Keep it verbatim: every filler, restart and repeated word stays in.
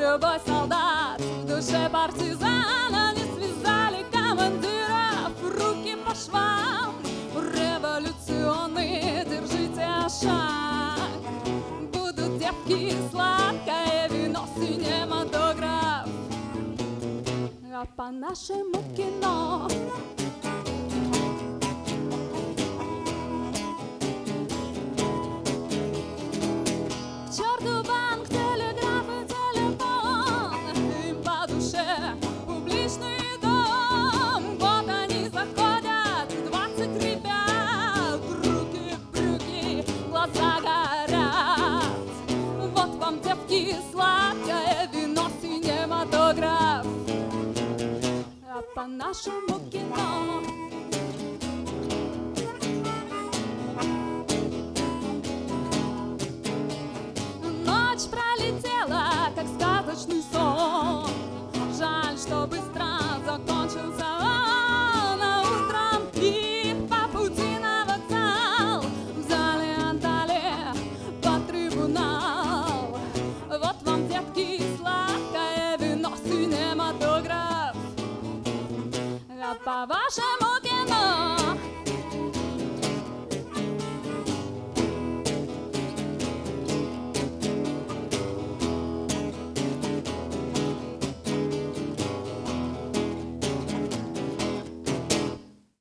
любой солдат, в душе партизана не связали командиров, руки по швам, революционные, держите шаг. Будут девки, сладкое вино, синематограф, а по-нашему кино. К черту банк, телеграф и телефон, им по душе публичный дом. Вот они заходят, двадцать ребят, руки в брюки, глаза горят. Вот вам, девки, сладкое вино, синематограф, а по-нашему кино. Ночь пролетела, как сказочный сон. Жаль, что быстро закончился он. А утром их по пути на вокзал в зале отдали под трибунал. Вот вам, детки, сладкое вино, синематограф, а по-вашему